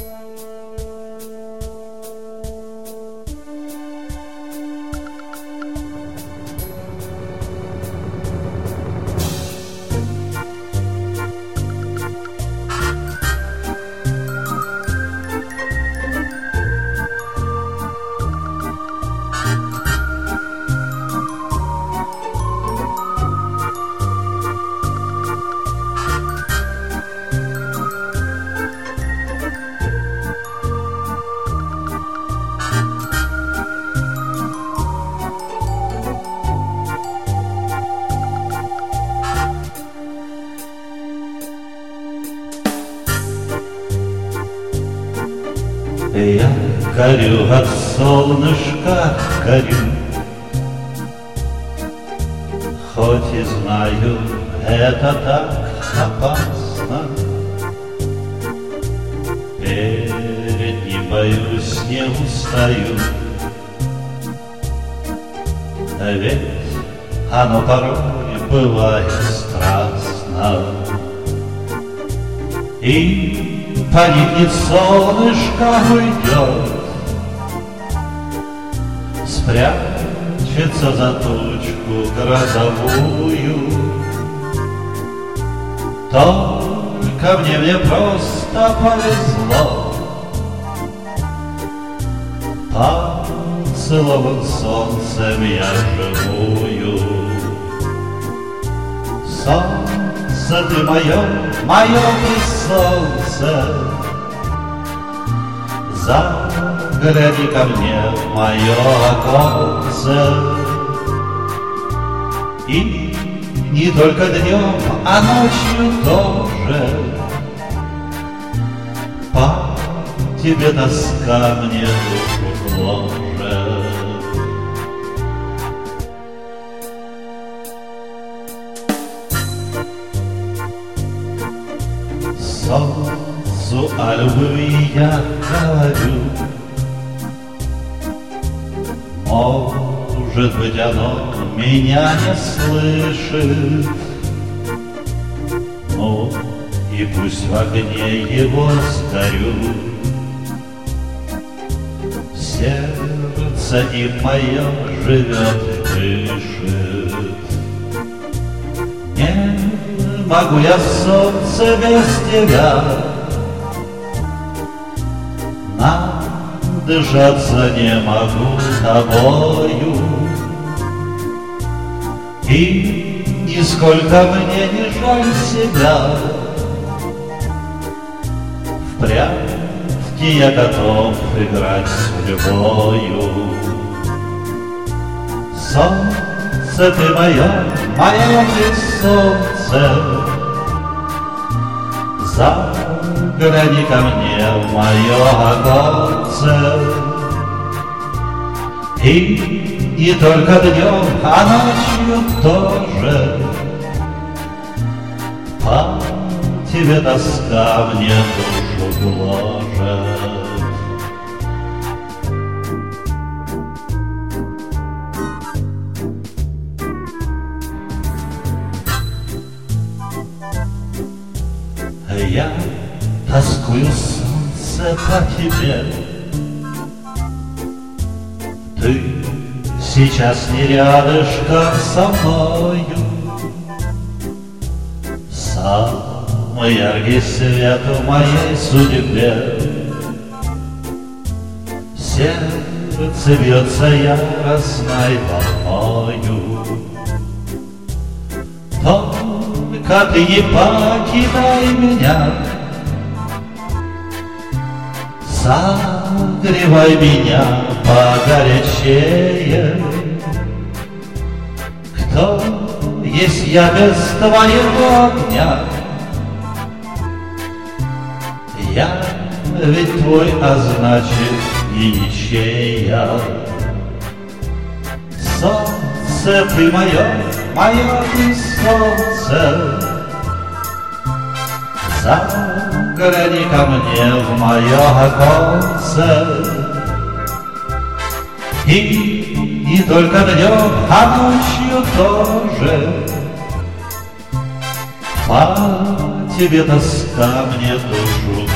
Я горю от солнышка, горю, хоть и знаю, это так опасно. Перед ним боюсь, не устаю, ведь оно порой бывает страстно. И поникнет солнышко, уйдет, спрячется за тучку грозовую. Только мне просто повезло, поцелован солнцем я живую. Солнце ты мое ты солнце, загляни ко мне в мое оконце. И не только днем, а ночью тоже по тебе тоска мне душу гложет. Солнцу о любви я говорю, может быть, оно меня не слышит. Ну, и пусть в огне его сгорю. Сердце и мое живет и дышит. Не могу я, солнце, без тебя надышаться не могу тобою. И нисколько мне не жаль себя, в прятки я готов играть с любою. Солнце ты мое ты солнце, загляни ко мне в мое оконце. И не только днем, а ночью тоже по тебе тоска мне душу гложет. Я тоскую, солнце, по тебе. Ты сейчас не рядышком со мною. Самый яркий свет в моей судьбе. Сердце бьется яростной волною. Только ты не покидай меня, согревай меня погорячее. Кто есть я без твоего огня? Я ведь твой, а значит и ничья. Солнце ты мое ты солнце, загляни ко мне в мое оконце. И не только днем, а ночью тоже по тебе тоска мне душу